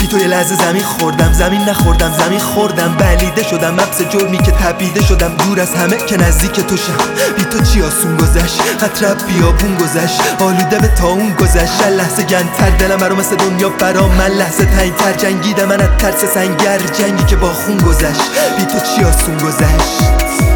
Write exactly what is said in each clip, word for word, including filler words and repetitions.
تو یه لحظه زمین خوردم، زمین نخوردم، زمین خوردم. بلیده شدم مبس جرمی که تپیده شدم، دور از همه که نزدیک تو شم. بی تو چی آسون گذشت، خطر بیابون گذشت، آلوده به تاون گذشت. لحظه گندتر دلم برا مثل دنیا برا من، لحظه تنگتر جنگیدم من از ترس سنگر، جنگی که با خون گذشت. بی تو چی آسون گذشت.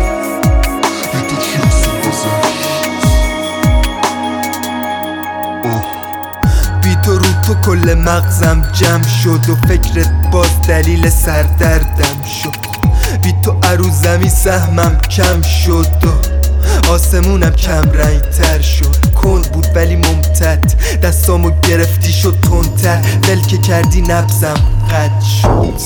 بی تو رو تو کل مغزم جمع شد و فکرت باز دلیل سردردم شد. بی تو عروزمی سهمم کم شد و آسمونم کم رنگ تر شد. کند بود ولی ممتد، دستامو گرفتی شد تندتر، دل که کردی نبزم قد شد.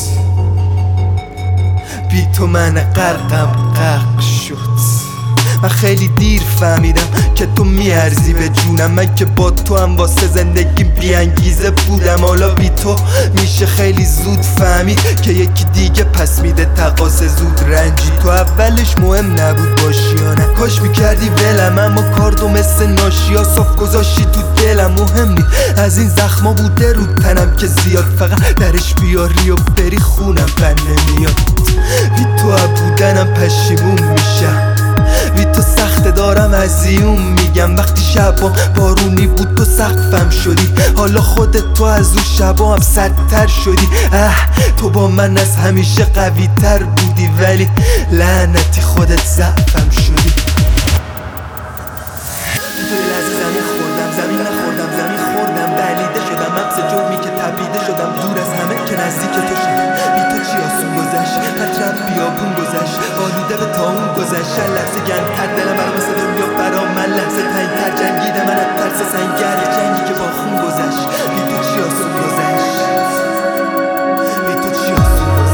بی تو من غرقم غرق شد. من خیلی دیر فهمیدم که تو میارزی به جونم، من که با تو هم واسه زندگی بیانگیزه بودم. حالا بی تو میشه خیلی زود فهمید که یکی دیگه پس میده تقاص زود رنجی. تو اولش مهم نبود باشی یا نه، کاش میکردی ولم، اما کاردو مثل ناشیا صاف گذاشتی تو دلم. مهم نی از این زخما بوده رو تنم که زیاد، فقط درش بیاری و بری خونم بر نمیاد. بی تو بودنم پشیمون میشم، بی تو سخت دارم ازیون میگم. وقتی شبا بارونی بود تو سقفم شدی، حالا خودت تو از اون شبا هم سدتر شدی. اه تو با من از همیشه قوی تر بودی، ولی لعنتی خودت ضعفم شدی. تو یه لحظه زمین خوردم، زمین نخوردم، زمین خوردم. بلیده شدم مبس جرمی که تپیده شدم، دور از همه که نزدیک تو شدم. بی تو چی آسون گذشت، خطر بیابون گذشت، آلوده به تاون گذشت. لحظه گندتر دلم برا مثل دنیا برا من، لحظه تنگتر جنگیدم من از ترس سنگر، جنگی که با خون گذشت. بی تو چی آسون گذشت، بی تو چی آسون گذشت.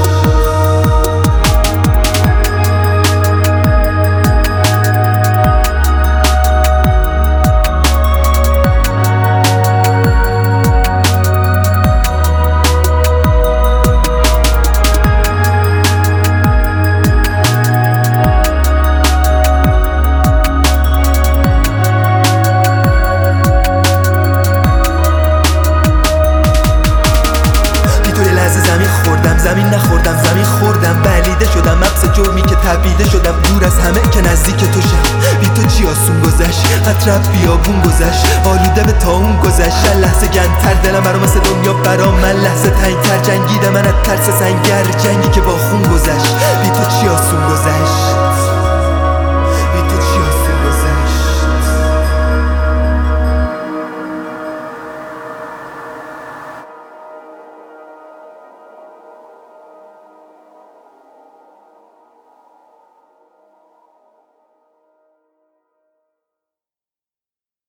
زمین نخوردم، زمین خوردم. بلیده شدم مبس جرمی که تپیده شدم، دور از همه که نزدیک تو شم. بی تو چی آسون گذشت، خطر بیابون گذشت، آلوده به تاون گذشت. لحظه گندتر دلم برا مثل دنیا برا من، لحظه تنگتر جنگیدم من از ترس سنگر، جنگی که با خون گذشت.